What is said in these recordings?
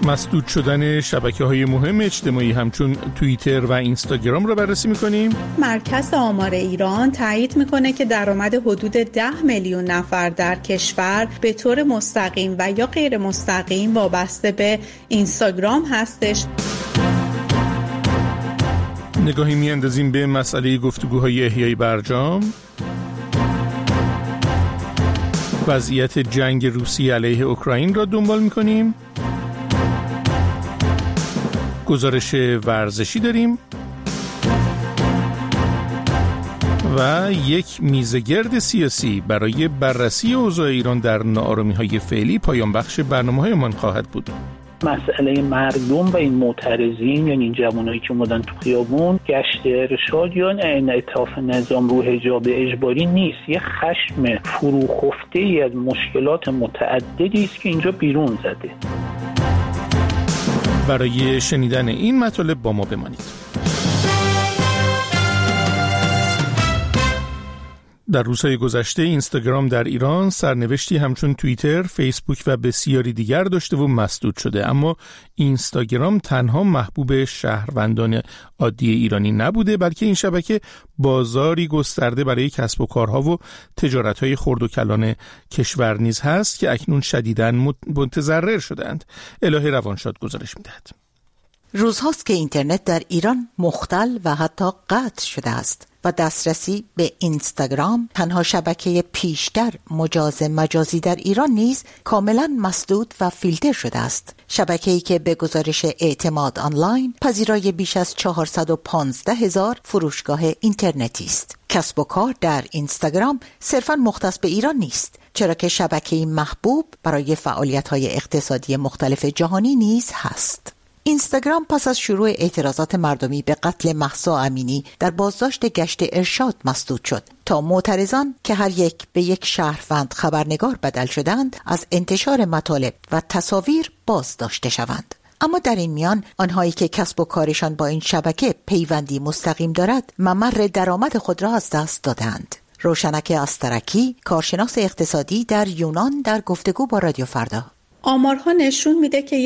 مسدود شدن شبکه‌های مهم اجتماعی همچون توییتر و اینستاگرام را بررسی می‌کنیم. مرکز آمار ایران تایید می‌کنه که درآمد حدود 10 میلیون نفر در کشور به طور مستقیم و یا غیر مستقیم وابسته به اینستاگرام هستش. نگاهی می‌اندازیم به مسئله گفتگوهای احیای برجام. وضعیت جنگ روسیه علیه اوکراین را دنبال می‌کنیم. گزارش ورزشی داریم و یک میزگرد سیاسی برای بررسی اوضاع ایران در ناآرامی‌های فعلی پایان بخش برنامه‌هایمان خواهد بود. مسئله مردم و این معترضین، یعنی این جوانایی که اومدن تو خیابون گشت ارشاد یا انعطاف نظام رو حجاب اجباری نیست، یه خشم فروخفته‌ای از مشکلات متعددی است که اینجا بیرون زده. برای شنیدن این مطالب با ما بمانید. در روزهای گذشته اینستاگرام در ایران سرنوشتی همچون توییتر، فیسبوک و بسیاری دیگر داشته و مسدود شده، اما اینستاگرام تنها محبوب شهروندان عادی ایرانی نبوده، بلکه این شبکه بازاری گسترده برای کسب و کارها و تجارت‌های خرد و کلان کشور نیز هست که اکنون شدیداً متضرر شدند. الهه روانشاد گزارش می‌دهد. روزهاست که اینترنت در ایران مختل و حتی قطع شده است و دسترسی به اینستاگرام، تنها شبکه پیشتر مجازی در ایران، نیز کاملا مسدود و فیلتر شده است. شبکه‌ای که به گزارش اعتماد آنلاین پذیرای بیش از 415,000 فروشگاه اینترنتی است. کسب و کار در اینستاگرام صرفاً مختص به ایران نیست، چرا که شبکه‌ای محبوب برای فعالیت‌های اقتصادی مختلف جهانی نیز هست. اینستاگرام پس از شروع اعتراضات مردمی به قتل مهسا امینی در بازداشت گشت ارشاد مسدود شد تا معترضان که هر یک به یک شهروند خبرنگار بدل شدند از انتشار مطالب و تصاویر بازداشته شوند. اما در این میان آنهایی که کسب و کارشان با این شبکه پیوندی مستقیم دارد ممر درآمد خود را از دست دادند. روشنک استرکی، کارشناس اقتصادی در یونان، در گفتگو با رادیو فردا: آمارها نشون میده که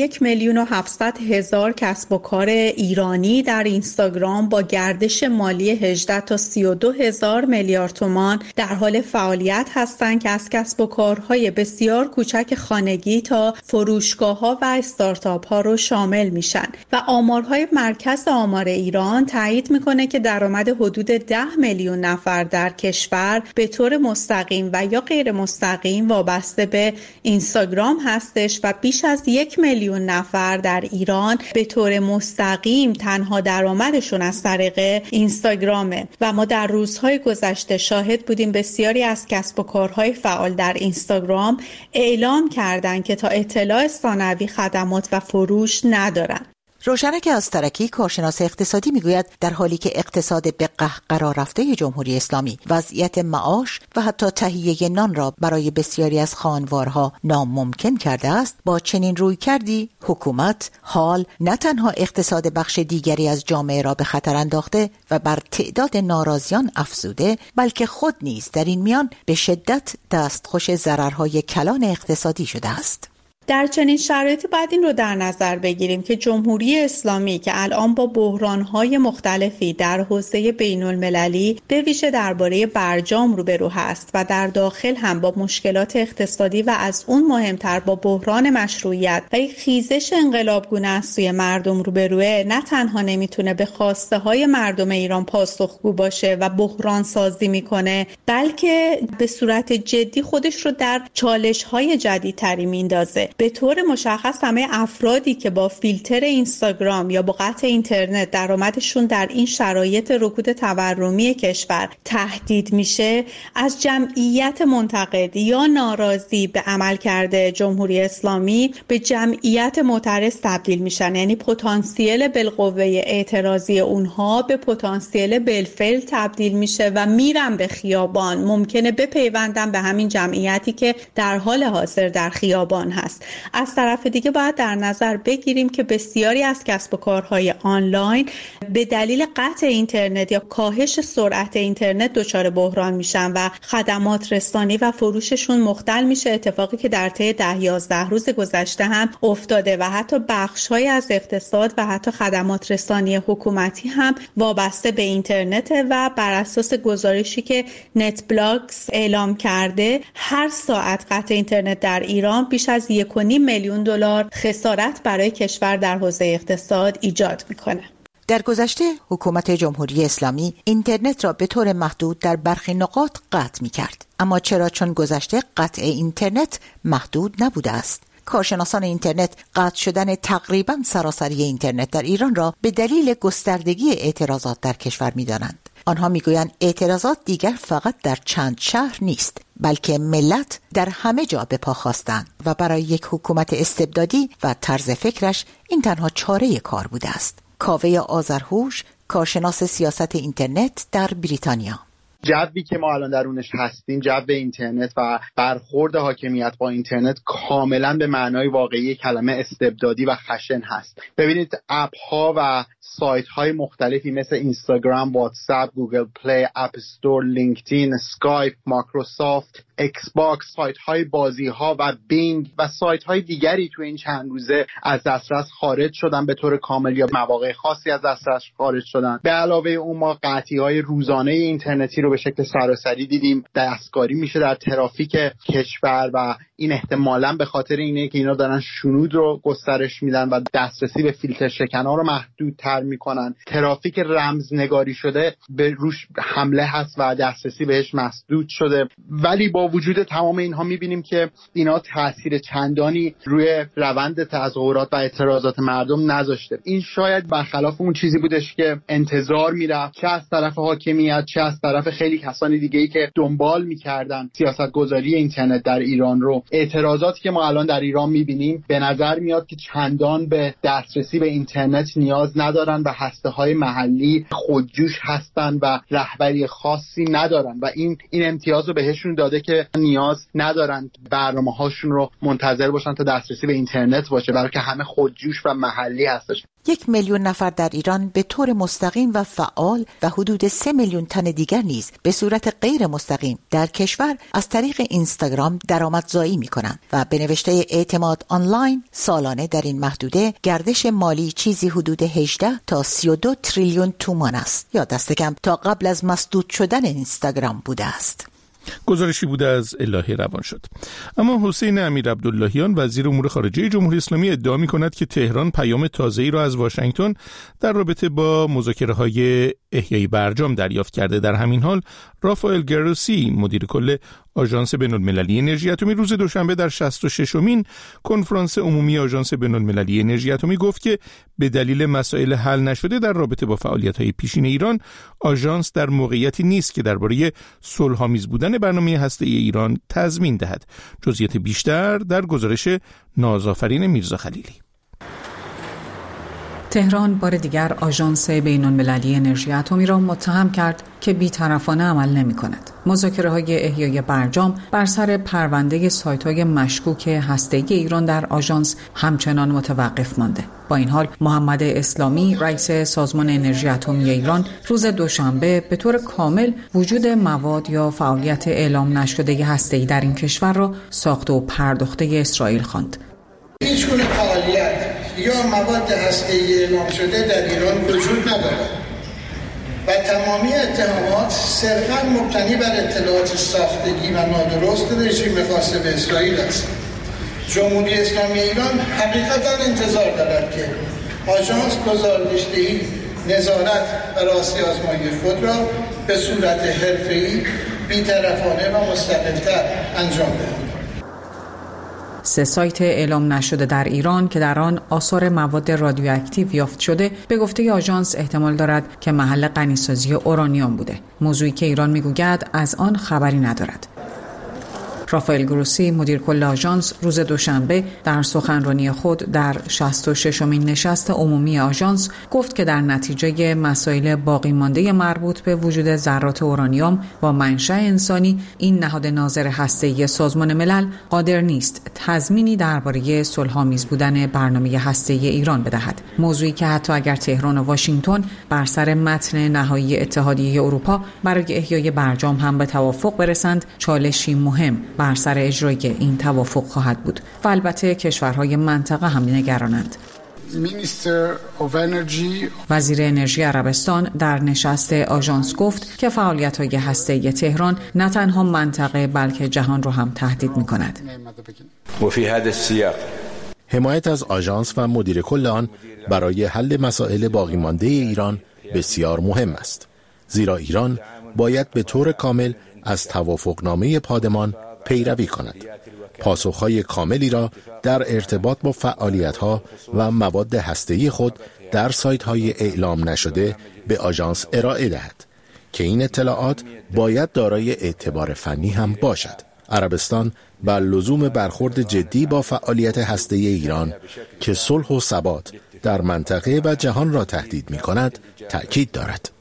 1,700,000 کسب و کار ایرانی در اینستاگرام با گردش مالی 18 تا 32,000 میلیارد تومان در حال فعالیت هستند که از کسب و کارهای بسیار کوچک خانگی تا فروشگاه‌ها و استارتاپ‌ها رو شامل میشن و آمارهای مرکز آمار ایران تایید میکنه که درآمد حدود 10 میلیون نفر در کشور به طور مستقیم و یا غیر مستقیم وابسته به اینستاگرام هستش و بیش از 1 میلیون نفر در ایران به طور مستقیم تنها درآمدشون از طریق اینستاگرامه و ما در روزهای گذشته شاهد بودیم بسیاری از کسب و کارهای فعال در اینستاگرام اعلام کردند که تا اطلاع ثانوی خدمات و فروش ندارن. روشنک استرکی، کارشناس اقتصادی، میگوید در حالی که اقتصاد به قهقرا رفته جمهوری اسلامی وضعیت معاش و حتی تهیه نان را برای بسیاری از خانوارها ناممکن کرده است، با چنین رویکردی حکومت حال نه تنها اقتصاد بخش دیگری از جامعه را به خطر انداخته و بر تعداد ناراضیان افزوده، بلکه خود نیز در این میان به شدت دستخوش ضررهای کلان اقتصادی شده است. در چنین شرایطی باید این رو در نظر بگیریم که جمهوری اسلامی که الان با بحران‌های مختلفی در حوزه بین‌المللی به ویژه درباره برجام روبرو هست و در داخل هم با مشکلات اقتصادی و از اون مهمتر با بحران مشروعیت و یک خیزش انقلابگونه از سوی مردم روبروه، نه تنها نمیتونه به خواسته های مردم ایران پاسخگو باشه و بحران سازی میکنه، بلکه به صورت جدی خودش رو در چالش‌های جدیدتری میندازه. به طور مشخص همه افرادی که با فیلتر اینستاگرام یا با قطع اینترنت درآمدشون در این شرایط رکود تورمی کشور تهدید میشه، از جمعیت منتقد یا ناراضی به عملکرد جمهوری اسلامی به جمعیت معترض تبدیل میشن. یعنی پتانسیل بالقوه اعتراضی اونها به پتانسیل بالفعل تبدیل میشه و میرن به خیابان، ممکنه بپیوندن به همین جمعیتی که در حال حاضر در خیابان هست. از طرف دیگه باید در نظر بگیریم که بسیاری از کسب و کارهای آنلاین به دلیل قطع اینترنت یا کاهش سرعت اینترنت دچار بحران میشن و خدمات رسانی و فروششون مختل میشه، اتفاقی که در طی 10-11 روز گذشته هم افتاده و حتی بخش‌های از اقتصاد و حتی خدمات رسانی حکومتی هم وابسته به اینترنت و بر اساس گزارشی که نت بلاکس اعلام کرده هر ساعت قطع اینترنت در ایران بیش از 1.5 میلیون دلار خسارت برای کشور در حوزه اقتصاد ایجاد میکنه. در گذشته حکومت جمهوری اسلامی اینترنت را به طور محدود در برخی نقاط قطع می‌کرد. اما چرا؟ چون گذشته قطع اینترنت محدود نبوده است. کارشناسان اینترنت قطع شدن تقریباً سراسری اینترنت در ایران را به دلیل گستردگی اعتراضات در کشور می‌دانند. آنها میگویند اعتراضات دیگر فقط در چند شهر نیست، بلکه ملت در همه جا به پا خواستند و برای یک حکومت استبدادی و طرز فکرش این تنها چاره کار بوده است. کاوه آذرهوش، کارشناس سیاست اینترنت در بریتانیا: جوی که ما الان درونش هستیم، جو اینترنت و برخورد حاکمیت با اینترنت کاملا به معنای واقعی کلمه استبدادی و خشن هست. ببینید اپ ها و سایت های مختلفی مثل اینستاگرام، واتساپ، گوگل پلی، اپ استور، لینکدین، اسکایپ، مایکروسافت، ایکس باکس، سایت های بازی ها و بینگ و سایت های دیگری تو این چند روزه از دسترس خارج شدن به طور کامل یا مواقع خاصی از دسترس خارج شدن. به علاوه اون ما قطعی های روزانه اینترنتی رو به شکل سراسری دیدیم. دستکاری میشه در ترافیک کشور و این احتمالاً به خاطر اینه که اینا دارن شنود رو گسترش میدن و دسترسی به فیلتر شکن‌ها رو محدودتر میکنن. ترافیک رمزنگاری شده به روش حمله هست و دسترسی بهش مسدود شده. ولی با وجود تمام اینها میبینیم که اینا تاثیر چندانی روی روند تظاهرات و اعتراضات مردم نذاشته. این شاید برخلاف اون چیزی بودش که انتظار میرفت، چه از طرف حاکمیت چه از طرف خیلی کسان دیگه‌ای که دنبال میکردن سیاستگذاری اینترنت در ایران رو. اعتراضاتی که ما الان در ایران میبینیم به نظر میاد که چندان به دسترسی به اینترنت نیاز ندارن و هسته‌های محلی خودجوش هستن و رهبری خاصی ندارن و این امتیاز رو بهشون داده که نیاز ندارن برنامه‌هاشون رو منتظر باشن تا دسترسی به اینترنت باشه، بلکه همه خودجوش و محلی هستش. 1 میلیون نفر در ایران به طور مستقیم و فعال و حدود 3 میلیون تن دیگر نیز به صورت غیر مستقیم در کشور از طریق اینستاگرام درآمدزایی می‌کنند و به نوشته اعتماد آنلاین سالانه در این محدوده گردش مالی چیزی حدود 18 تا 32 تریلیون تومان است یا دست کم تا قبل از مسدود شدن اینستاگرام بوده است. گزارشی بوده از الهی روان شد. اما حسین امیرعبداللهیان وزیر امور خارجه جمهوری اسلامی ادعا می‌کند که تهران پیام تازه‌ای را از واشنگتن در رابطه با مذاکره‌های احیای برجام دریافت کرده. در همین حال رافائل گروسی مدیر کل آژانس بین‌المللی انرژی اتمی روز دوشنبه در 66مین کنفرانس عمومی آژانس بین‌المللی انرژی اتمی گفت که به دلیل مسائل حل نشده در رابطه با فعالیت‌های پیشین ایران، آژانس در موقعیتی نیست که درباره صلح‌آمیز بودن برنامه هسته‌ای ایران تضمین دهد. جزئیات بیشتر در گزارش نازآفرین میرزا خلیلی. تهران بار دیگر آژانس بین‌المللی انرژی اتمی را متهم کرد که بی‌طرفانه عمل نمی‌کند. مذاکره‌های احیای برجام بر سر پرونده سایت‌های مشکوک هسته‌ای ایران در آژانس همچنان متوقف مانده. با این حال محمد اسلامی رئیس سازمان انرژی اتمی ایران روز دوشنبه به طور کامل وجود مواد یا فعالیت اعلام نشده هسته‌ای در این کشور را ساخته و پرداخته اسرائیل خواند. هیچگونه فعالیت یا مواد هسته‌ای اعلام شده در ایران وجود ندارد و تمامی اتهامات صرفاً مبتنی بر اطلاعات ساختگی و نادرست رژیم غاصب اسرائیل است. جمهوری اسلامی ایران حقیقتاً انتظار دارد که آژانس گزارش‌دهی، نظارت و راستی آزمایی خود را به صورت حرفه‌ای، بی‌طرفانه و مستقل‌تر انجام دهد. 3 سایت اعلام نشده در ایران که در آن آثار مواد رادیواکتیو یافت شده به گفته آژانس احتمال دارد که محل غنیسازی اورانیوم بوده، موضوعی که ایران میگوید از آن خبری ندارد. رافائل گروسی مدیر کل آژانس روز دوشنبه در سخنرانی خود در 66مین نشست عمومی آژانس گفت که در نتیجه مسائل باقی مانده مربوط به وجود ذرات اورانیوم و منشأ انسانی، این نهاد ناظر هسته‌ای سازمان ملل قادر نیست تضمینی درباره صلح‌آمیز بودن برنامه هسته‌ای ایران بدهد. موضوعی که حتی اگر تهران و واشنگتن بر سر متن نهایی اتحادیه اروپا برای احیای برجام هم به توافق برسند، چالشی مهم بر سر اجرای این توافق خواهد بود و البته کشورهای منطقه هم نگرانند. وزیر انرژی عربستان در نشست آژانس گفت که فعالیت‌های هسته‌ای تهران نه تنها منطقه بلکه جهان را هم تهدید می‌کند. حمایت از آژانس و مدیر کل آن برای حل مسائل باقی مانده ایران بسیار مهم است، زیرا ایران باید به طور کامل از توافقنامه پادمان پیروی کند. پاسخهای کاملی را در ارتباط با فعالیت‌ها و مواد هسته‌ای خود در سایت‌های اعلام نشده به آژانس ارائه دهد که این اطلاعات باید دارای اعتبار فنی هم باشد. عربستان و لزوم برخورد جدی با فعالیت هسته‌ای ایران که صلح و ثبات در منطقه و جهان را تهدید می‌کند تأکید دارد.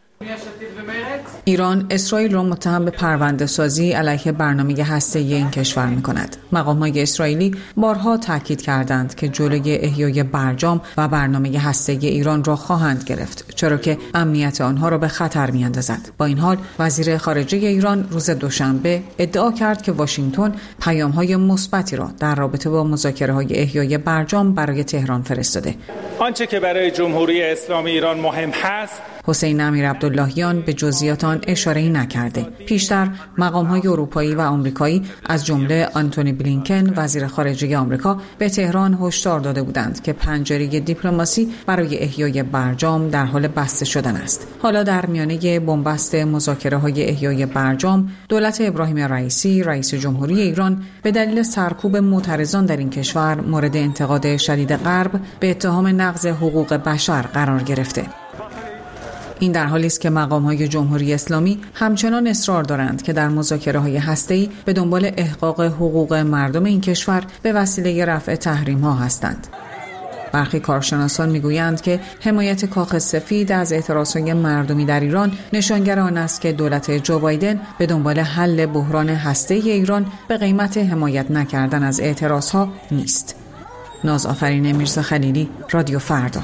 ایران اسرائیل را متهم به پرونده سازی علیه برنامه هسته‌ای این کشور می‌کند. مقام‌های اسرائیلی بارها تاکید کردند که جلوی احیای برجام و برنامه هسته‌ای ایران را خواهند گرفت، چرا که امنیت آنها را به خطر می‌اندازد. با این حال وزیر خارجه ایران روز دوشنبه ادعا کرد که واشنگتن پیام‌های مثبتی را در رابطه با مذاکره‌های احیای برجام برای تهران فرستاده. آنچه که برای جمهوری اسلامی ایران مهم هست، حسین امیر عبداللهیان به جزئیات آن اشاره‌ای نکرده. پیشتر مقام‌های اروپایی و آمریکایی از جمله آنتونی بلینکن وزیر خارجه آمریکا به تهران هشدار داده بودند که پنجره دیپلماسی برای احیای برجام در حال بسته شدن است. حالا در میانه بنبست مذاکره‌های احیای برجام، دولت ابراهیم رئیسی رئیس جمهوری ایران به دلیل سرکوب معترضان در این کشور مورد انتقاد شدید غرب به اتهام نقض حقوق بشر قرار گرفته. این در حالی است که مقام‌های جمهوری اسلامی همچنان اصرار دارند که در مذاکره‌های هسته‌ای به دنبال احقاق حقوق مردم این کشور به وسیله رفع تحریم‌ها هستند. برخی کارشناسان می‌گویند که حمایت کاخ سفید از اعتراض‌های مردمی در ایران نشانگر آن است که دولت جو بایدن به دنبال حل بحران هسته‌ای ایران به قیمت حمایت نکردن از اعتراض‌ها نیست. نازآفرین میرزا خلیلی، رادیو فردا.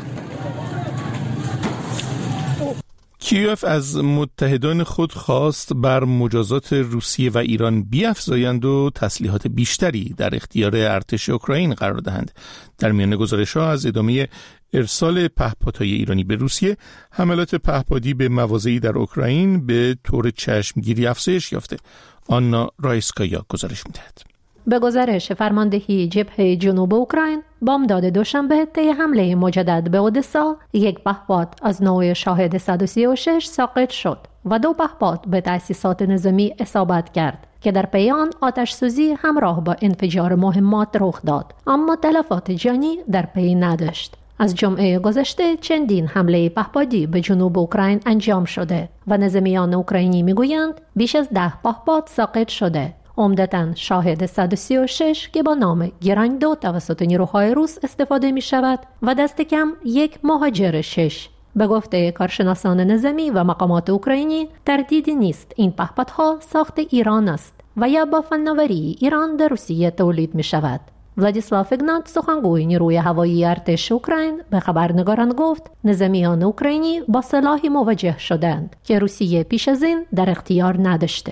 کیوف از متحدان خود خواست بر مجازات روسیه و ایران بیفزایند و تسلیحات بیشتری در اختیار ارتش اوکراین قرار دهند. در میان گزارش‌ها از ادامه ارسال پهپادهای ایرانی به روسیه، حملات پهپادی به مواضعی در اوکراین به طور چشمگیری افزایش یافته. آنا رایسکایا گزارش می‌دهد. به گزارش فرماندهی جبهه جنوب اوکراین، بامداد دوشنبه طی حمله مجدد به اودسا، یک پهپاد از نوع شاهد 136 ساقط شد و 2 پهپاد به تأسیسات نظامی اصابت کرد که در پی آن آتش‌سوزی همراه با انفجار مهمات رخ داد، اما تلفات جانی در پی نداشت. از جمعه گذشته چندین حمله پهپادی به جنوب اوکراین انجام شده و نظامیان اوکراینی میگویند بیش از 10 پهپاد ساقط شده. عمدتاً شاهد 136 که با نام گرانگ 2 توسط نیروهای روس استفاده می شود و دست کم 1 مهاجر 6. به گفته کارشناسان نظامی و مقامات اوکراینی، تردیدی نیست این پهپادها ساخت ایران است و یا با فناوری ایران در روسیه تولید می شود. ولادیسلاو ایگنات، سخنگوی نیروی هوایی ارتش اوکراین، به خبرنگاران گفت نظامیان اوکراینی با سلاحی مواجه شدند که روسیه پیش از این در اختیار نداشته.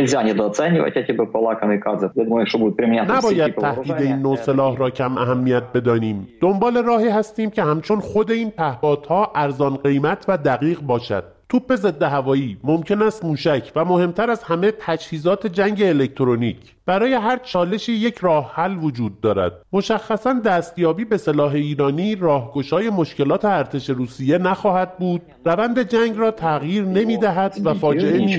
نباید تهدید این نوع سلاح را کم اهمیت بدانیم. دنبال راهی هستیم که همچون خود این پهپادها ارزان قیمت و دقیق باشد. توپ ضد هوایی، ممکن است موشک و مهمتر از همه تجهیزات جنگ الکترونیک. برای هر چالشی یک راه حل وجود دارد. مشخصاً دستیابی به سلاح ایرانی راهگشای مشکلات ارتش روسیه نخواهد بود. روند جنگ را تغییر نمی‌دهد و فاجعه نیست.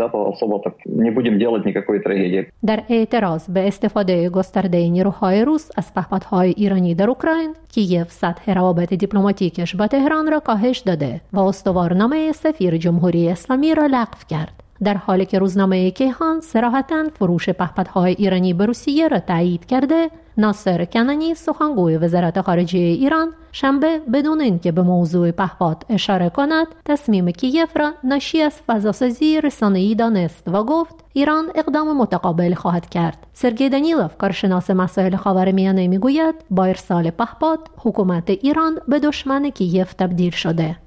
در اعتراض به استفاده گسترده نیروهای روس از پهپادهای ایرانی در اوکراین، کیف سطح روابط دیپلماتیکش با تهران را کاهش داده و استوارنامه سفیر جمهوری اسلامی را لغو کرد. در حالی که روزنامه کیهان صراحتاً فروش پهپادهای ایرانی به روسیه را تایید کرده، ناصر کنانی سخنگوی وزارت خارجه ایران شنبه بدون اینکه به موضوع پهپاد اشاره کند تصمیم کیف را ناشی از فضاسازی رسانه‌ای دانست و گفت ایران اقدام متقابل خواهد کرد. سرگئی دانیلوف کارشناس مسائل خاورمیانه میگوید با ارسال پهپاد حکومت ایران به دشمن کیف تبدیل شده.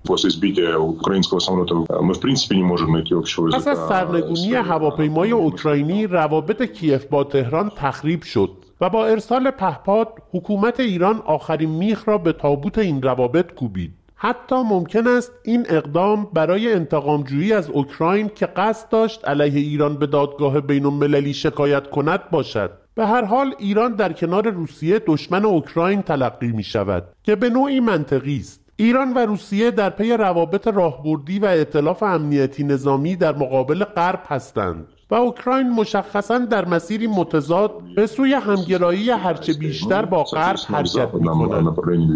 پس از سرنگونی هواپیمای اوکراینی روابط کیف با تهران تخریب شد و با ارسال پهپاد حکومت ایران آخرین میخ را به تابوت این روابط کوبید. حتی ممکن است این اقدام برای انتقامجویی از اوکراین که قصد داشت علیه ایران به دادگاه بین‌المللی شکایت کند باشد. به هر حال ایران در کنار روسیه دشمن اوکراین تلقی می شود که به نوعی منطقی است. ایران و روسیه در پی روابط راهبردی و ائتلاف امنیتی نظامی در مقابل غرب هستند و اوکراین مشخصاً در مسیری متضاد به سوی همگرایی هرچه بیشتر با غرب حرکت می‌کند.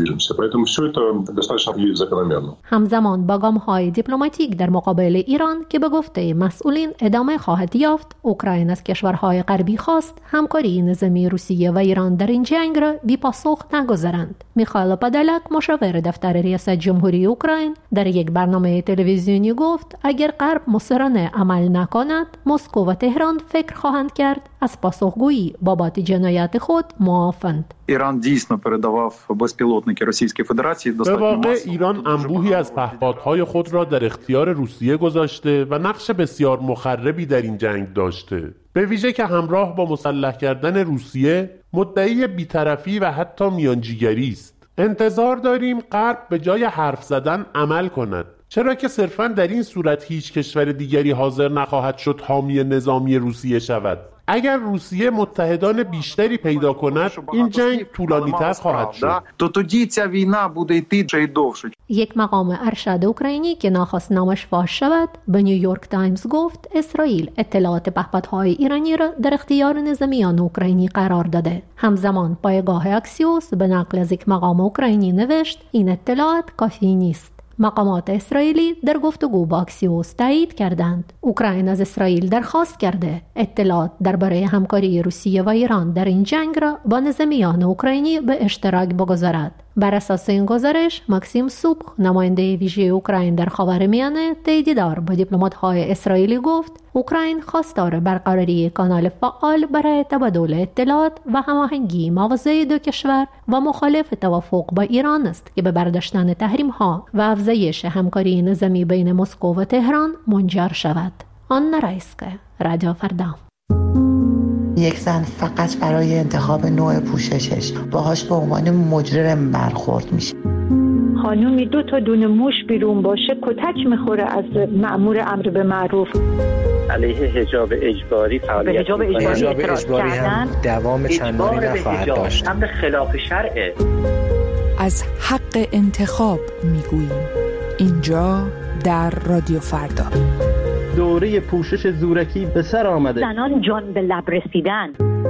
همزمان با گام‌های دیپلماتیک در مقابل ایران که به گفته مسئولین ادامه خواهد یافت، اوکراین از کشورهای غربی خواست همکاری نظامی روسیه و ایران در این جنگ را بی‌پاسخ نگذارند. میخائیل پادالک مشاور دفتر ریاست جمهوری اوکراین در یک برنامه تلویزیونی گفت اگر غرب مصرانه عمل نکند، مسکو و تهران فکر خواهند کرد از پاسخگویی بابت جنایات خود معافند. ایران دیсно передавав безпілотники Російської Федерації به واقع ایران انبوهی از پهپادهای خود را در اختیار روسیه گذاشته و نقش بسیار مخربی در این جنگ داشته، به ویژه که همراه با مسلح کردن روسیه مدعی بی‌طرفی و حتی میانجیگری است. انتظار داریم غرب به جای حرف زدن عمل کند، چرا که صرفاً در این صورت هیچ کشور دیگری حاضر نخواهد شد حامی نظامی روسیه شود. اگر روسیه متحدان بیشتری پیدا کند، این جنگ طولانی‌تر خواهد شد. یک مقام ارشد اوکراینی که ناخواست نامش فاش شود به نیویورک تایمز گفت اسرائیل اطلاعات پهپادهای ایرانی را در اختیار نظامیان اوکراینی قرار داده. همزمان پایگاه اکسیوس به نقل از یک مقام اوکراینی نوشت این اطلاعات کافی نیست. مقامات اسرائیلی در گفتگو با اکسیوس تایید کردند اوکراین از اسرائیل درخواست کرده اطلاعات درباره همکاری روسیه و ایران در این جنگ را با نظامیان اوکراینی به اشتراک بگذارد. بر اساس این گزارش ماکسیم سوبخ نماینده ویژه اوکراین در خاورمیانه طی دیدار با دیپلمات‌های اسرائیلی گفت اوکراین خواستار برقراری کانال فعال برای تبادل اطلاعات و هماهنگی مواضع دو کشور و مخالف توافق با ایران است که به برداشتن تحریم‌ها و افزایش همکاری نظامی بین مسکو و تهران منجر شود. آنا رایسکه، رادیو فردا. یک زن فقط برای انتخاب نوع پوششش باهاش به عنوان مجرم برخورد میشه. خانومی 2 تا دونه موش بیرون باشه کتک میخوره از مأمور امر به معروف. علیه حجاب اجباری فعالیت حجاب اجباری هم دوام چندانی نخواهد داشت. امر خلاف شرعه. از حق انتخاب میگوییم اینجا در رادیو فردا. دوره پوشش زورکی به سر آمده. زنان جان به لب رسیدن.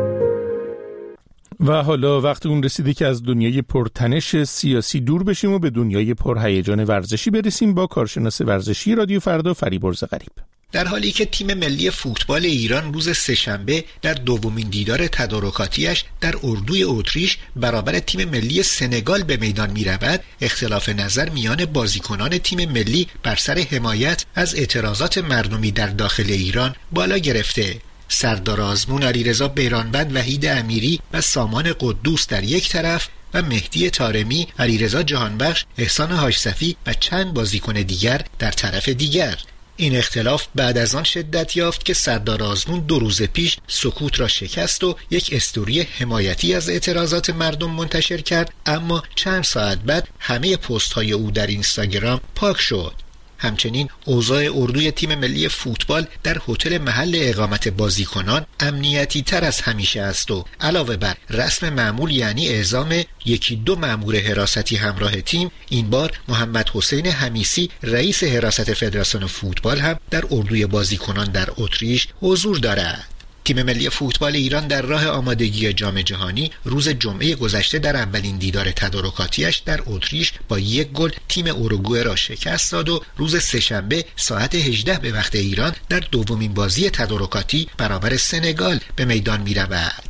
و حالا وقت اون رسیده که از دنیای پرتنش سیاسی دور بشیم و به دنیای پرهیجان ورزشی برسیم با کارشناس ورزشی رادیو فردا فریبرز غریب. در حالی که تیم ملی فوتبال ایران روز سه‌شنبه در دومین دیدار تدارکاتیش در اردوی اتریش برابر تیم ملی سنگال به میدان می رود، اختلاف نظر میان بازیکنان تیم ملی بر سر حمایت از اعتراضات مردمی در داخل ایران بالا گرفته. سردار آزمون، علیرضا بیرانبند، وحید امیری و سامان قدوس در یک طرف و مهدی طارمی، علیرضا جهانبخش، احسان حاج‌صفی و چند بازیکن دیگر در طرف دیگر. این اختلاف بعد از آن شدت یافت که سردار آزمون 2 روز پیش سکوت را شکست و یک استوری حمایتی از اعتراضات مردم منتشر کرد، اما چند ساعت بعد همه پست‌های او در اینستاگرام پاک شد. همچنین اوضاع اردوی تیم ملی فوتبال در هتل محل اقامت بازیکنان امنیتی تر از همیشه است و علاوه بر رسم معمول یعنی اعزام 1-2 مأمور حراستی همراه تیم، این بار محمد حسین حمیسی رئیس حراست فدراسیون فوتبال هم در اردوی بازیکنان در اتریش حضور دارد. تیم ملی فوتبال ایران در راه آمادگی جام جهانی روز جمعه گذشته در اولین دیدار تدارکاتیش در اتریش با 1 گل تیم اوروگوئه را شکست داد و روز سه‌شنبه ساعت 18 به وقت ایران در دومین بازی تدارکاتی برابر سنگال به میدان می‌رود.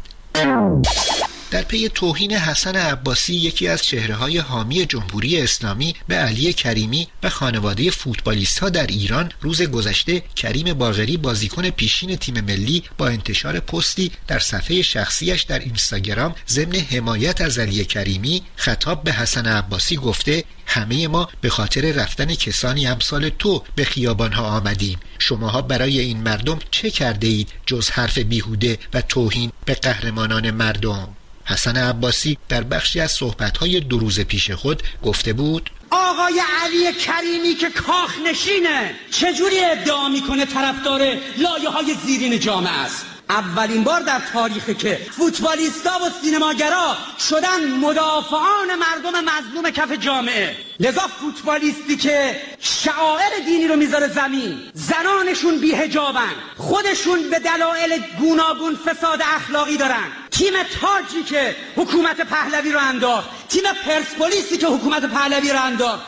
در پی توهین حسن عباسی، یکی از چهره‌های حامی جمهوری اسلامی، به علی کریمی و خانواده فوتبالیست‌ها در ایران، روز گذشته کریم باقری، بازیکن پیشین تیم ملی، با انتشار پستی در صفحه شخصیش در اینستاگرام ضمن حمایت از علی کریمی خطاب به حسن عباسی گفته: همه ما به خاطر رفتن کسانی امثال تو به خیابان‌ها آمدیم. شماها برای این مردم چه کرده اید جز حرف بیهوده و توهین به قهرمانان مردم؟ حسن عباسی در بخشی از صحبت‌های 2 روز پیش خود گفته بود: آقای علی کریمی که کاخ نشینه چجوری ادعا میکنه طرفدار لایه‌های زیرین جامعه است؟ اولین بار در تاریخی که فوتبالیستا و سینماگرا شدن مدافعان مردم مظلوم کف جامعه. لذا فوتبالیستی که شعائر دینی رو میذاره زمین، زنانشون بی‌حجابن، خودشون به دلایل گوناگون فساد اخلاقی دارن، تیم تاجی که حکومت پهلوی رو انداخت، تیم پرسپولیسی که حکومت پهلوی رو انداخت،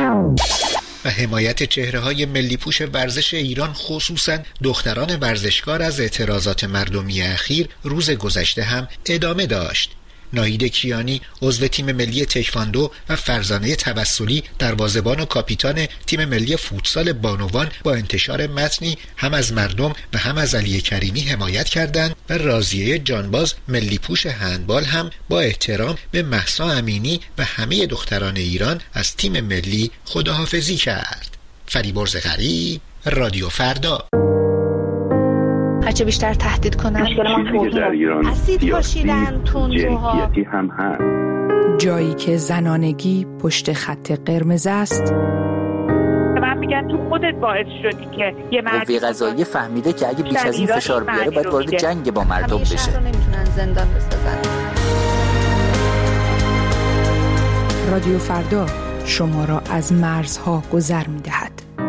و حمایت چهره‌های ملی پوش ورزش ایران، خصوصاً دختران ورزشکار، از اعتراضات مردمی اخیر روز گذشته هم ادامه داشت. ناهید کیانی، عضو تیم ملی تکواندو، و فرزانه توسلی، دروازه‌بان و کاپیتان تیم ملی فوتسال بانوان، با انتشار متنی هم از مردم و هم از علی کریمی حمایت کردند و راضیه جانباز، ملی پوش هندبال، هم با احترام به مهسا امینی و همه دختران ایران از تیم ملی خداحافظی کرد. فریبرز غریب، رادیو فردا. هرچه بیشتر تهدید کنن اسید پاشیدن، تندروها هم هست. جایی که زنانگی پشت خط قرمز است. من میگن تو خودت باعث شدی که یه قوه قضاییه فهمیده که اگه بیش از این فشار بیاره باید وارد جنگ با مردم بشه. نمیتونن زندان بسازن. رادیو فردا شما را از مرزها گذر میدهد.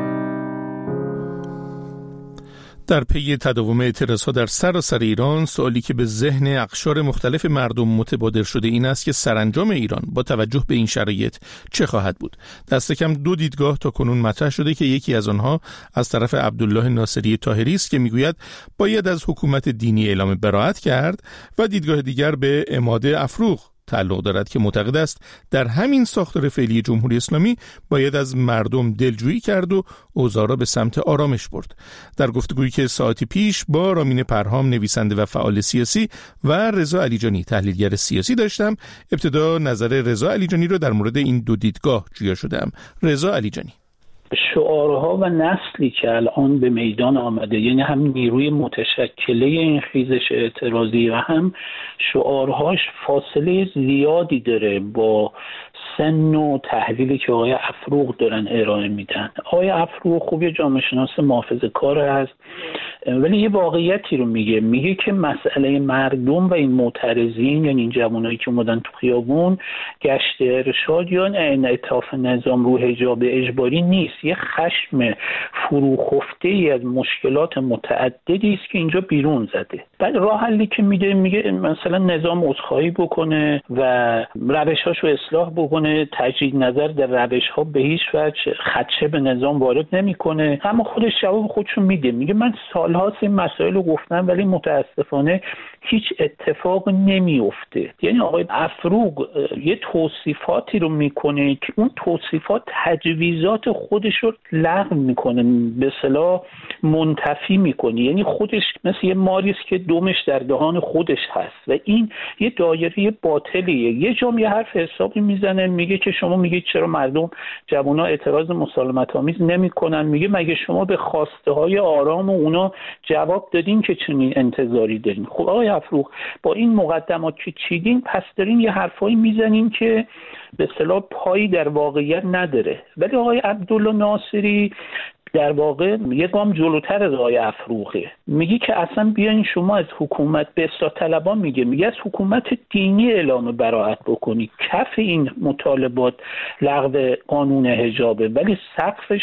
در پی تداوم اعتراضها در سراسر ایران، سوالی که به ذهن اقشار مختلف مردم متبادر شده این است که سرانجام ایران با توجه به این شرایط چه خواهد بود. دست کم 2 دیدگاه تا کنون مطرح شده که یکی از آنها از طرف عبدالله ناصری طاهری است که میگوید باید از حکومت دینی اعلام براءت کرد، و دیدگاه دیگر به عماد افروغ تعلق دارد که معتقد است در همین ساختار فعلی جمهوری اسلامی باید از مردم دلجویی کرد و اوضاع را به سمت آرامش برد. در گفتگویی که ساعتی پیش با رامین پرهام، نویسنده و فعال سیاسی، و رضا علیجانی، تحلیلگر سیاسی داشتم. ابتدا نظر رضا علیجانی را در مورد این 2 دیدگاه جویا شدم. رضا علیجانی: شعارها و نسلی که الان به میدان آمده، یعنی هم نیروی متشکله این خیزش اعتراضی و هم شعارهاش فاصله زیادی داره با سن و تحلیلی که آقای افروغ دارن ارائه میدن. آقای افروغ خوب یه جامعه شناس محافظه‌کار هست، ولی یه واقعیتی رو میگه که مسئله مردم و این معترضین، یعنی این جوانایی که اومدن تو خیابون گشت ارشاد یا انعطاف نظام رو حجاب اجباری نیست، یه خشم فروخفته ای از مشکلات متعددی است که اینجا بیرون زده. بعد راه حلی که میگه مثلا نظام عذرخواهی بکنه و روش‌هاشو اصلاح بکنه، تجدید نظر در روش‌ها به هیچ وجه خدشه به نظام وارد نمیکنه، اما خودش جواب خودشو میگه من سال‌هاست این مسائل رو گفتم ولی متاسفانه هیچ اتفاق نمیفته. یعنی آقای افروغ یه توصیفاتی رو میکنه که اون توصیفات تجویزات خودش رو لغو میکنه، به اصطلاح منتفی میکنه. یعنی خودش مثل یه ماریست که دمش در دهان خودش هست و این یه دایره باطلیه. یه جام یه حرف حسابی میزنه، میگه که شما میگید چرا مردم جوونا اعتراض مسالمت آمیز نمیکنن، میگه مگه شما به خواسته های آرام و اونا جواب دادین که چنین انتظاری دارین؟ خب آقای افروغ با این مقدمات که چیدین پس دارین یه حرفایی میزنین که به اصطلاح پایی در واقعیت نداره. ولی آقای عبدالله ناصری در واقع یه گام جلوتر آقای افروغه. میگه که اصلا بیاین شما از حکومت به اصلاح طلبان میگه از حکومت دینی اعلام براءت بکنی. کف این مطالبات لغو قانون حجابه، ولی سقفش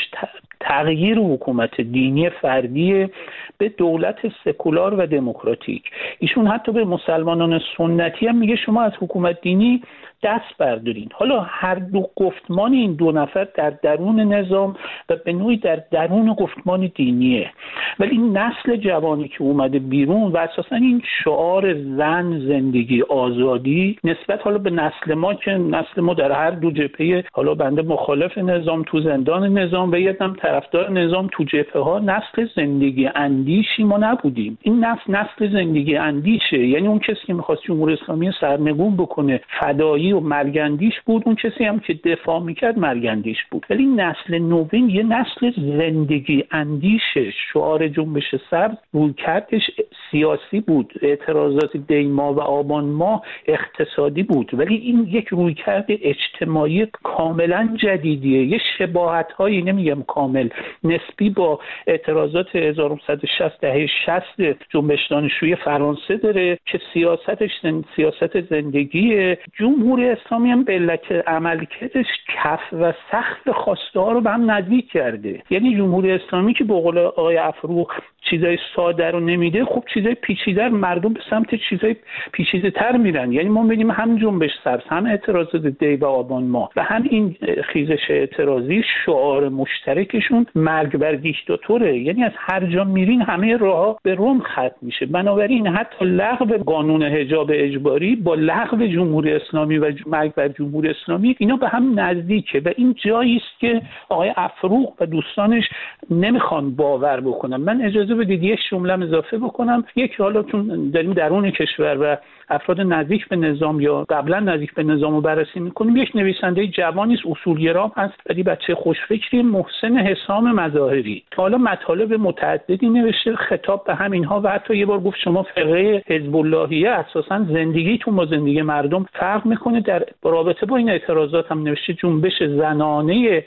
تغییر حکومت دینی فردی به دولت سکولار و دموکراتیک. ایشون حتی به مسلمانان سنتی هم میگه شما از حکومت دینی دست بردارین. حالا هر دو گفتمان این دو نفر در درون نظام و به نوعی در درون گفتمان دینیه، ولی این نسل جوانی که اومده بیرون و اساسا این شعار زن، زندگی، آزادی نسبت حالا به نسل ما که نسل ما در هر دو جبهه، حالا بنده مخالف نظام تو زندان نظام و یادم طرفدار نظام تو جبهه ها، نسل زندگی اندیشی ما نبودیم. این نسل زندگی اندیشه، یعنی اون کسی که می‌خواست جمهوری اسلامی سرنگون بکنه فدایی و مرگندیش بود، اون کسی هم که دفاع میکرد مرگندیش بود. ولی نسل نوین یه نسل زندگی اندیشه. شعار جنبش سبز رویکردش سیاسی بود، اعتراضات دیما و آبان ماه اقتصادی بود، ولی این یک رویکرد اجتماعی کاملا جدیدیه. یه شباهت‌هایی، نمیگم کامل، نسبی با اعتراضات 1960 دهه 60 جنبش دانشجویی فرانسه داره که سیاستش سیاست زندگیه. جمهوری اسلامی هم به علت عملکردش کف و سقف خواسته ها رو به هم نزدیک کرده. یعنی جمهوری اسلامی که به قول آقای افروغ چیزای ساده رو نمیده، خب چیزای پیچیده مردم به سمت چیزای پیچیده تر میرن. یعنی ما می‌بینیم هم جنبش سبز، هم اعتراضات دی و آبان ماه و هم این خیزش اعتراضی شعار مشترکشون مرگ بر دیکتاتوره. یعنی از هر جا میرین همه راه‌ها به روم ختم میشه. بنابراین حتی لغو قانون حجاب اجباری با لغو جمهوری اسلامی و مرگ بر جمهوری اسلامی اینا به هم نزدیکه و این جایی است که آقای افروغ و دوستانش نمیخوان باور بکنن. من اجازه بدید یک جمله اضافه بکنم. یک، حالا چون داریم درون کشور و افراد نزدیک به نظام یا قبلا نزدیک به نظام رو بررسی میکنیم، یک نویسنده جوانی است، اصولگرا هست ولی بچه خوشفکری، محسن حسام مظاهری، که حالا مطالب متعددی نوشته خطاب به همینها و حتی یه بار گفت شما فقه حزب اللهیه اساسا زندگیتون با زندگی مردم فرق میکنه. در رابطه با این اعتراضات هم نوشته جنبش زنانه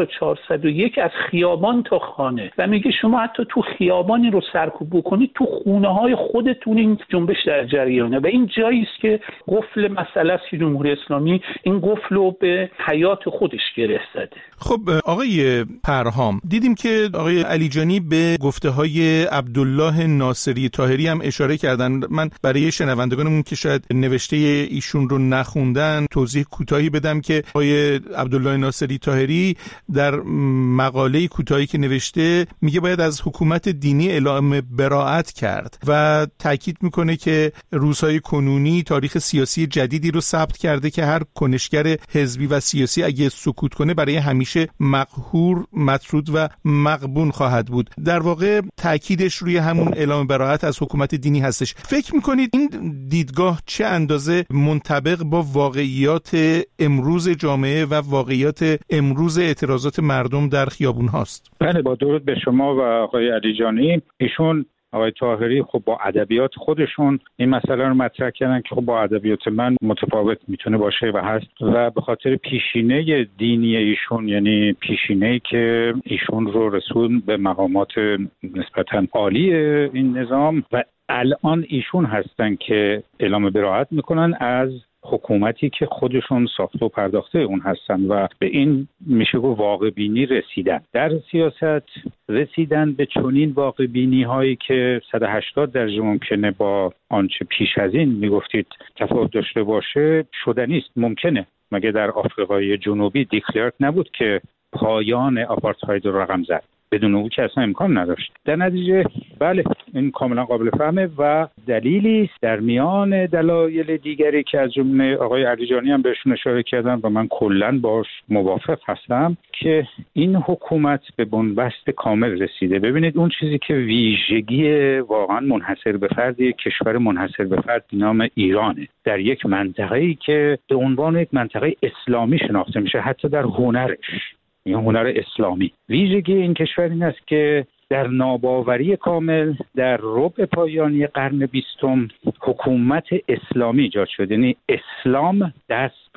1401 از خیابان تا خانه و میگه شما حتی تو خیابانی رو سرکوب بکنید، تو خونه های خودتون این جنبش در جریانه و این جایی است که قفل مسئله است که جمهوری اسلامی این قفل رو به حیات خودش گره زده. خب آقای پرهام، دیدیم که آقای علیجانی به گفته‌های عبدالله ناصری طاهری هم اشاره کردن. من برای شنوندگانمون که شاید نوشته ایشون رو نخوندن توضیح کوتاهی بدم که آقای عبدالله ناصری طاهری در مقاله کوتاهی که نوشته میگه باید از حکومت دینی اعلام براءت کرد و تاکید میکنه که روزهای کنونی تاریخ سیاسی جدیدی رو ثبت کرده که هر کنشگر حزبی و سیاسی اگه سکوت کنه برای همیشه مقهور، مطرود و مغبون خواهد بود. در واقع تاکیدش روی همون اعلام براءت از حکومت دینی هستش. فکر میکنید این دیدگاه چه اندازه منطبق با واقعیات امروز جامعه و واقعیات امروز اعتراضات مردم در خیابون هاست؟ بله، با درود به شما و آقای علیجانی. ایشون آقای طاهری خب با ادبیات خودشون این مسئله رو مطرح کردن که خب با ادبیات من متفاوت میتونه باشه و هست و به خاطر پیشینه دینی ایشون، یعنی پیشینه‌ای که ایشون رو رسون به مقامات نسبتاً عالی این نظام و الان ایشون هستن که اعلام براءت میکنن از حکومتی که خودشون ساخته و پرداخته اون هستن و به این میشه گفت واقع بینی رسیدن. در سیاست رسیدن به چنین واقع بینی هایی که 180 درجه ممکنه با آنچه پیش از این میگفتید تفاوت داشته باشه شدنی است. ممکنه، مگه در آفریقای جنوبی دیکلرک نبود که پایان آپارتاید رو رقم زد؟ بدون او که اصلا امکان نداشت. در نتیجه بله، این کاملا قابل فهمه و دلیلی است در میان دلایل دیگری که از جمله آقای علیجانی هم بهشون اشاره کردن و من کلا باش موافق هستم که این حکومت به بنبست کامل رسیده. ببینید اون چیزی که ویژگی واقعا منحصر به فرد یک کشور منحصر به فرد به نام ایرانه، در یک منطقه‌ای که به عنوان یک منطقه اسلامی شناخته میشه، حتی در هنرش، این هنر اسلامی. ویژگی این کشور این است که در ناباوری کامل در ربع پایانی قرن 20 حکومت اسلامی ایجاد شد. یعنی اسلام دست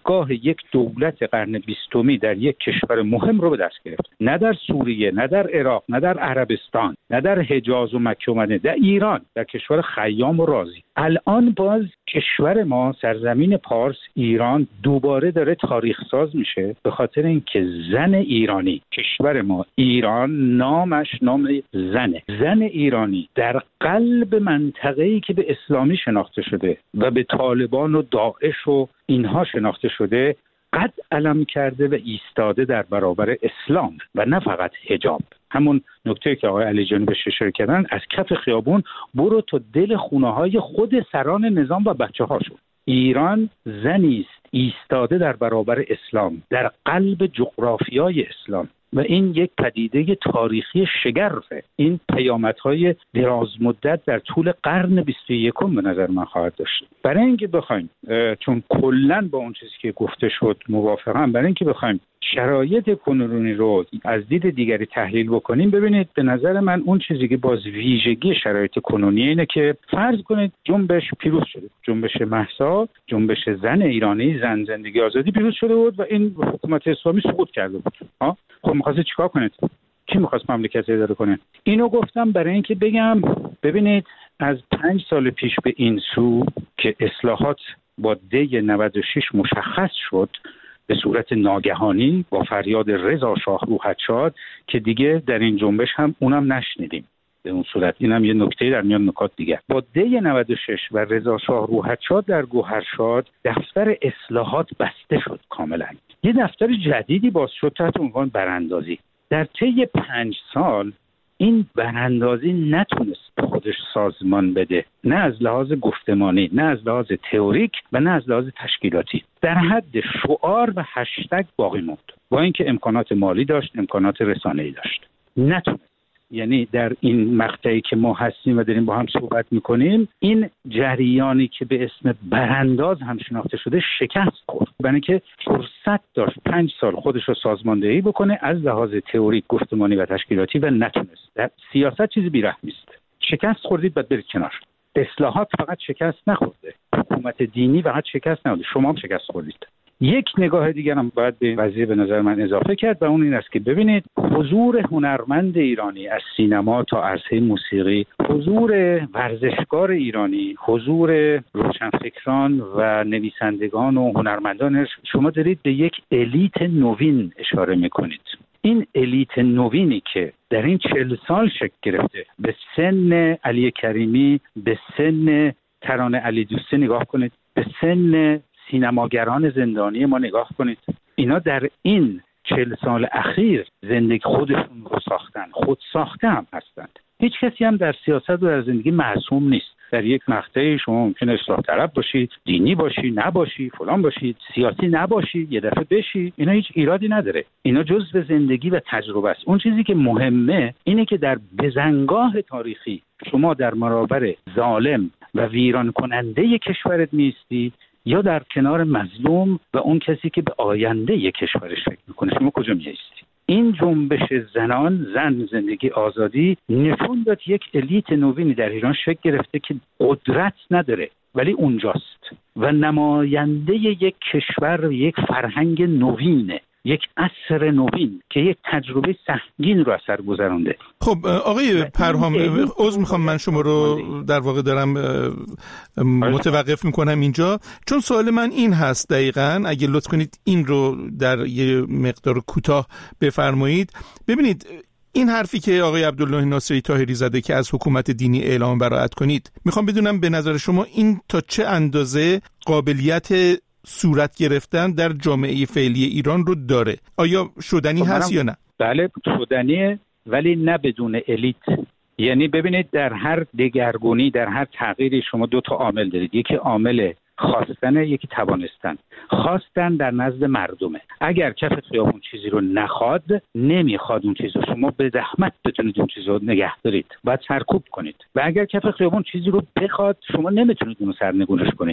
دستگاه یک دولت قرن 20 در یک کشور مهم رو به دست گرفت. نه در سوریه، نه در عراق، نه در عربستان، نه در حجاز و مکه و مدینه، در ایران، در کشور خیام و رازی. الان باز کشور ما، سرزمین پارس، ایران، دوباره داره تاریخ ساز میشه به خاطر اینکه زن ایرانی، کشور ما ایران نامش نام زن ایرانی در قلب منطقه‌ای که به اسلامی شناخته شده و به طالبان و داعش و اینها شناخته شده قد علم کرده و ایستاده در برابر اسلام و نه فقط حجاب. همون نکته که آقای علیجانی بهش اشاره کردن، از کف خیابون برو تا دل خونه‌های خود سران نظام و بچه‌هاشون. ایران زنی است ایستاده در برابر اسلام، در قلب جغرافیای اسلام و این یک پدیده تاریخی شگرفه. این پیامدهای دراز مدت در طول قرن 21 به نظر من خواهد داشت. برای اینکه بخوایم، چون کلاً با اون چیزی که گفته شد موافقم، برای اینکه بخوایم شرایط کنونی رو از دید دیگری تحلیل بکنیم، ببینید به نظر من اون چیزی که باز ویژگی شرایط کنونی اینه که فرض کنید جنبش پیروز شده، جنبش مهسا، جنبش زن ایرانی، زن زندگی آزادی پیروز شده بود و این حکومت اسلامی سقوط کرده بود. خب می‌خواسته چیکار کنید؟ کی می‌خواست مملکت رو اداره کنه؟ اینو گفتم برای اینکه بگم ببینید از 5 سال پیش به این سو که اصلاحات با دی 96 مشخص شد به صورت ناگهانی با فریاد رضا شاه روحت شاد که دیگه در این جنبش هم اونم نشنیدیم به اون صورت. اینم یه نکته در میان نکات دیگه. با دی 96 و رضا شاه روحت شاد در گوهرشاد دفتر اصلاحات بسته شد کاملا. یه دفتر جدیدی باز شد تحت عنوان براندازی. در طی 5 سال این براندازی نتونست به خودش سازمان بده، نه از لحاظ گفتمانی، نه از لحاظ تئوریک و نه از لحاظ تشکیلاتی. در حد شعار و هشتگ باقی موند، با اینکه امکانات مالی داشت، امکانات رسانه‌ای داشت. نتونست. یعنی در این مقطعی که ما هستیم و داریم با هم صحبت میکنیم، این جریانی که به اسم برانداز هم شناخته شده شکست خورد، برای اینکه فرصت داشت 5 سال خودش رو سازماندهی بکنه از لحاظ تئوریک، گفتمانی و تشکیلاتی و نتونست. در سیاست چیزی بی‌رحمی است. شکست خوردید بعد برید کنار. اصلاحات فقط شکست نخورده، حکومت دینی فقط شکست نخورده، شما هم شکست خوردید. یک نگاه دیگر هم باید به قضیه به نظر من اضافه کرد و اون این است که ببینید حضور هنرمند ایرانی از سینما تا عرصه موسیقی، حضور ورزشکار ایرانی، حضور روشنفکران و نویسندگان و هنرمندان، شما دارید به یک الیت نوین اشاره میکنید. این الیت نوینی که در این 40 سال شکل گرفته، به سن علی کریمی، به سن ترانه علی دوستی نگاه کنید، به سن سینماگران زندانی ما نگاه کنید. اینا در این 40 سال اخیر زندگی خودشون رو ساختن، خود ساخته هم هستند. هیچ کسی هم در سیاست و در زندگی معصوم نیست. در یک مقطعی شما ممکنه اصلاح طلب باشی، دینی باشی، نباشی، فلان باشی، سیاسی نباشی، یه دفعه بشی. اینا هیچ ایرادی نداره. اینا جزء زندگی و تجربه است. اون چیزی که مهمه اینه که در بزنگاه تاریخی شما در برابر ظالم و ویران کننده کشورت نیستی یا در کنار مظلوم و اون کسی که به آینده کشورش فکر میکنه. شما کجا میایستی؟ این جنبش زنان، زن زندگی آزادی نشون داد یک الیت نوینی در ایران شکل گرفته که قدرت نداره ولی اونجاست و نماینده یک کشور، یک فرهنگ نوینه، یک عصر نوین که یک تجربه سنگین رو اثر گذرانده. خب آقای پرهام، عذر میخوام من شما رو در واقع دارم متوقف میکنم اینجا، چون سوال من این هست دقیقاً، اگه لطف کنید این رو در یه مقدار کوتاه بفرمایید. ببینید این حرفی که آقای عبدالله ناصری طاهری زده که از حکومت دینی اعلام براءت کنید، میخوام بدونم به نظر شما این تا چه اندازه قابلیت صورت گرفتن در جامعه فعلی ایران رو داره؟ آیا شدنی هست یا نه؟ بله شدنیه، ولی نه بدون الیت. یعنی ببینید در هر دگرگونی، در هر تغییری شما 2 تا عامل دارید. یکی عامل خواستن، یکی توانستن. خواستن در نزد مردمه. اگر کف خیابون چیزی رو نخواد، نمیخواد اون چیز رو، شما به زحمت بتونید اون چیز رو نگه دارید، باید سرکوب کنید. و اگر کف خیابون چیزی رو بخواد، شما نمیتونید اون رو سرنگونش کنید.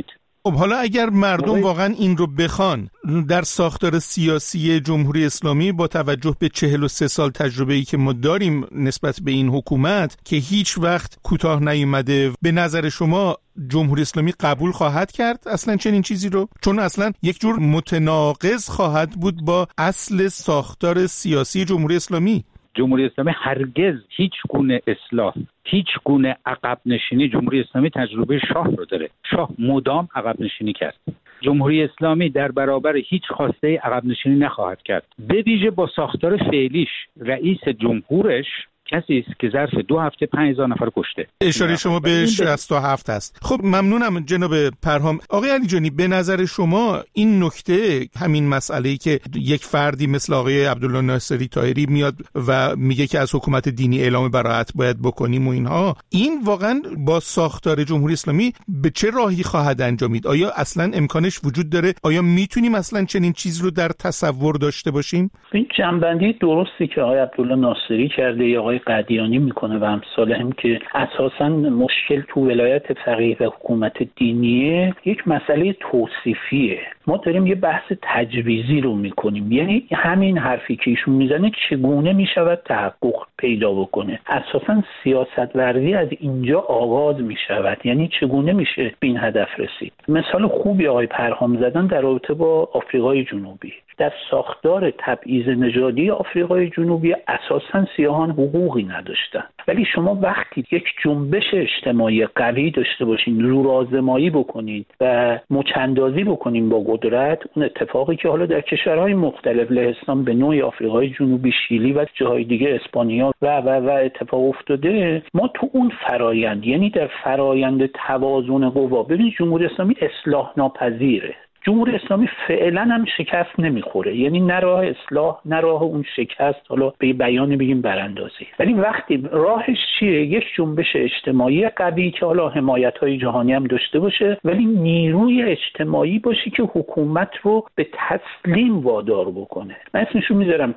خب حالا اگر مردم واقعا این رو بخوان در ساختار سیاسی جمهوری اسلامی با توجه به 43 سال تجربه‌ای که ما داریم نسبت به این حکومت که هیچ وقت کوتاه نیامده، به نظر شما جمهوری اسلامی قبول خواهد کرد اصلا چنین چیزی رو؟ چون اصلا یک جور متناقض خواهد بود با اصل ساختار سیاسی جمهوری اسلامی. جمهوری اسلامی هرگز هیچ گونه اصلاح، هیچ گونه عقب نشینی، جمهوری اسلامی تجربه شاه رو داره. شاه مدام عقب نشینی کرد. جمهوری اسلامی در برابر هیچ خواسته عقب نشینی نخواهد کرد. به ویژه با ساختار فعلیش، رئیس جمهورش کسی است که ظرف 2 هفته 5000 نفر کشته. اشاره شما به 67 است. خب ممنونم جناب پرهام. آقای علیجانی، به نظر شما این نکته، همین مسئله‌ای که یک فردی مثل آقای عبدالله ناصری طاهری میاد و میگه که از حکومت دینی اعلام براءت باید بکنیم و اینها، این واقعا با ساختار جمهوری اسلامی به چه راهی خواهد انجامید؟ آیا اصلا امکانش وجود داره؟ آیا میتونیم اصلا چنین چیز رو در تصور داشته باشیم؟ این جنبندی درستی که آقای عبدالله ناصری کرده یا آقای قدیانی میکنه و امثال هم که اساساً مشکل تو ولایت فقیه و حکومت دینیه یک مسئله توصیفیه. ما داریم یه بحث تجویزی رو میکنیم، یعنی همین حرفی که ایشون میزنه چگونه میشود تحقق پیدا بکنه. اساساً سیاست ورزی از اینجا آغاز میشود، یعنی چگونه میشه به این هدف رسید. مثال خوبی آقای پرهام زدن در رابطه با آفریقای جنوبی. در ساختار تبعیض نژادی آفریقای جنوبی اساساً سیاهان حقوقی نداشتن، ولی شما وقتی یک جنبش اجتماعی قوی داشته باشین، زورآزمایی بکنید و مچندازی بکنین با قدرت، اون اتفاقی که حالا در کشورهای مختلف لهستان به نوعی آفریقای جنوبی، شیلی و جاهای دیگه اسپانیا و اتفاق افتاده، ما تو اون فرایند، یعنی در فرایند توازن قوا، ببینید جمهوری اسلامی اصلاح ناپذیره. جمهوری اسلامی فعلا هم شکست نمیخوره، یعنی نه راه اصلاح نه راه اون شکست، حالا به بیان بگیم براندازی. ولی وقتی راهش چیه؟ یک جنبش اجتماعی قوی که حالا حمایت‌های جهانی هم داشته باشه، ولی نیروی اجتماعی باشه که حکومت رو به تسلیم وادار بکنه. من اسمشو میذارم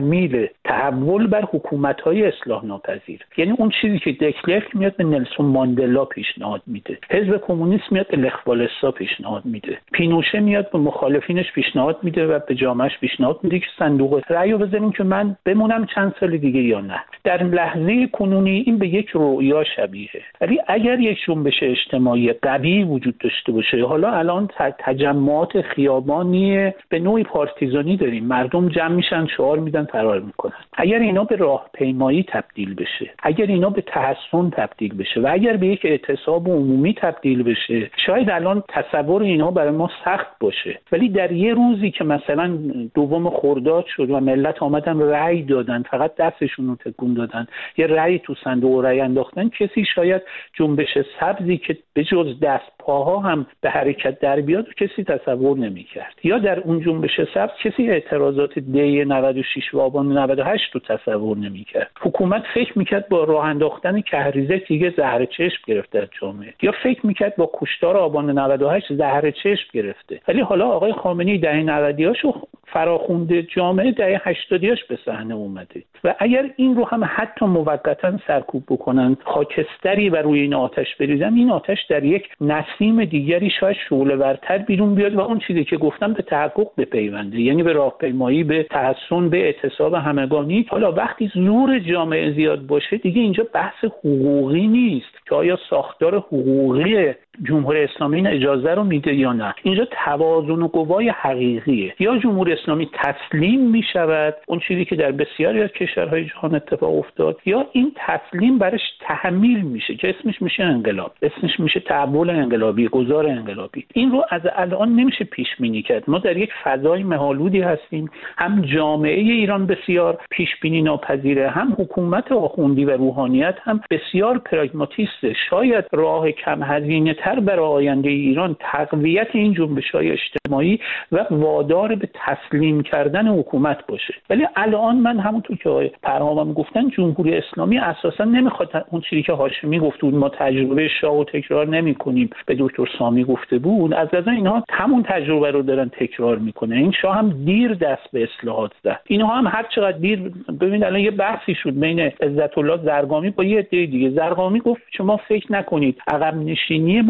تحول بر حکومت‌های اصلاح ناپذیر. یعنی اون چیزی که دکلرک میاد به نلسون ماندلا پیشنهاد میده، حزب کمونیست میاد به لخ والسا پیشنهاد میده، پینوشه میاد به مخالفینش پیشنهاد میده و به جامعهش پیشنهاد میده که صندوق رأی رو بزنیم که من بمونم چند سال دیگه یا نه. در لحظه کنونی این به یک رؤیا شبیه. ولی اگر یک جنبش اجتماعی قوی وجود داشته باشه، حالا الان تجمعات خیابانی به نوعی پارتیزانی داریم، مردم جمع میشن، شعار میدن، فرار میکنن. اگر اینا به راهپیمایی تبدیل بشه، اگر اینا به تحصن تبدیل بشه و اگر به یک اعتصاب عمومی تبدیل بشه، شاید الان تصور اینا برای ما سخت باشه، ولی در یه روزی که مثلا 2 خرداد شد و ملت آمدن رأی دادن، فقط دستشون رو تکون دادن، یه رأی تو صندوق رأی انداختن، کسی شاید جنبش سبزی که به جز دست پاها هم به حرکت در بیاد کسی تصور نمی‌کرد، یا در اون جنبش سبز کسی اعتراضات دی 96 و آبان 98 رو تصور نمی‌کرد. حکومت فکر می‌کرد با راه انداختن کهریزک دیگه زهر چشم گرفته از جامعه، یا فکر می‌کرد با کشتار آبان 98 زهر چشم گرفته. ولی حالا آقای خامنه‌ای دهه 90یاشو فراخونده، جامعه دهه 80یاش به صحنه اومده و اگر این رو هم حتی موقتا سرکوب بکنن، خاکستری و روی این آتش بریزن، این آتش در یک نسیم دیگری شاید شعله‌ورتر بیرون بیاد و اون چیزی که گفتم به تحقق بپیونده، یعنی به راهپیمایی، به تحسن، به اعتصاب همگانی. حالا وقتی زور جامعه زیاد باشه دیگه اینجا بحث حقوقی نیست که آیا ساختار حقوقی جمهوری اسلامی این اجازه رو میده یا نه. اینجا توازن و قوای حقیقیه. یا جمهوری اسلامی تسلیم میشود، اون چیزی که در بسیاری از کشورهای جهان اتفاق افتاد، یا این تسلیم برش تحمیل میشه که اسمش میشه انقلاب، اسمش میشه تحول انقلابی، گذار انقلابی. این رو از الان نمیشه پیش بینی کرد. ما در یک فضای مه‌آلودی هستیم، هم جامعه ایران بسیار پیش بینی ناپذیره، هم حکومت آخوندی و روحانیت هم بسیار پراگماتیسته. شاید راه کم هزینه تر برای آینده ایران تقویت این جنبش‌های اجتماعی و وادار به تسلیم کردن حکومت باشه. ولی الان من همونطور که آقای پرهام گفتن، جمهوری اسلامی اساسا نمیخواد اون چیزی که هاشمی گفت بود، ما تجربه شاه رو تکرار نمی‌کنیم، به دکتر سامی گفته بود، از نظر اینها همون تجربه رو دارن تکرار میکنه. این شاه هم دیر دست به اصلاحات زد، اینها هم هر چقدر دیر. ببین الان یه بحثی شد بین عزت الله زرگامی با یه عده دیگه. زرگامی گفت شما فکر نکنید عقب نشینی ما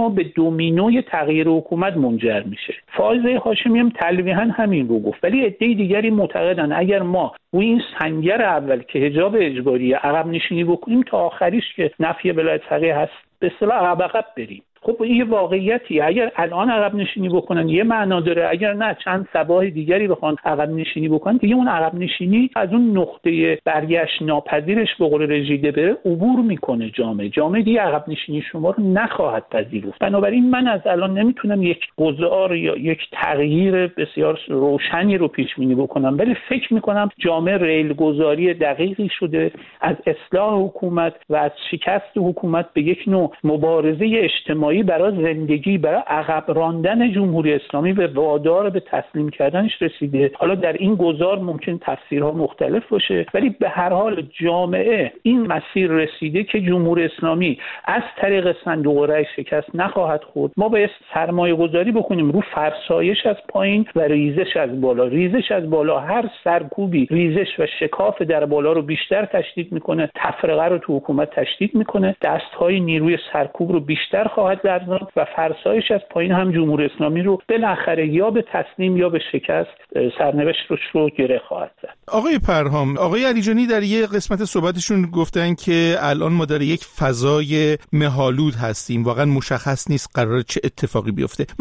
و به دومینوی تغییر حکومت منجر میشه. فائزه هاشمی هم تلویحاً همین رو گفت، ولی عده دیگری معتقدن اگر ما و این سنگر اول که حجاب اجباری عقب نشینی بکنیم تا آخریش که نفی ولایت فقیه هست به اصطلاح عقب بریم. خب این واقعیتی، اگر الان عقب نشینی بکنن یه معنا داره، اگر نه چند صباح دیگری بخوان عقب نشینی بکنن دیگه اون عقب نشینی از اون نقطه برگشت ناپذیرش به قول رژیده بره عبور میکنه. جامعه دیگه عقب نشینی شما رو نخواهد پذیرفت. بنابراین من از الان نمیتونم یک گذار یا یک تغییر بسیار روشنی رو پیش بینی بکنم، ولی فکر میکنم جامعه ریل گذاری دقیقی شده از اصلاح حکومت و از شکست حکومت به یک نوع مبارزه اجتماعی برای زندگی، برای عقب راندن جمهوری اسلامی به وادار به تسلیم کردنش رسیده. حالا در این گذار ممکن تفسیرها مختلف باشه، ولی به هر حال جامعه این مسیر رسیده که جمهوری اسلامی از طریق صندوق رأی شکست نخواهد خورد. ما باید سرمایه گذاری بکنیم رو فرسایش از پایین و ریزش از بالا. ریزش از بالا هر سرکوبی ریزش و شکاف در بالا رو بیشتر تشدید میکنه، تفرقه رو تو حکومت تشدید میکنه، دستهای نیروی سرکوب رو بیشتر خواهد لرزاند و فرسایش از پایین هم جمهوری اسلامی رو بالاخره یا به تسلیم یا به شکست سرنوشتش رو گره خواهد زد. آقای پرهام، آقای علیجانی در یه قسمت صحبتشون گفتن که الان ما در یک فضای مه‌آلود هستیم، واقعا مشخص نیست قراره چه اتفاقی بیفته.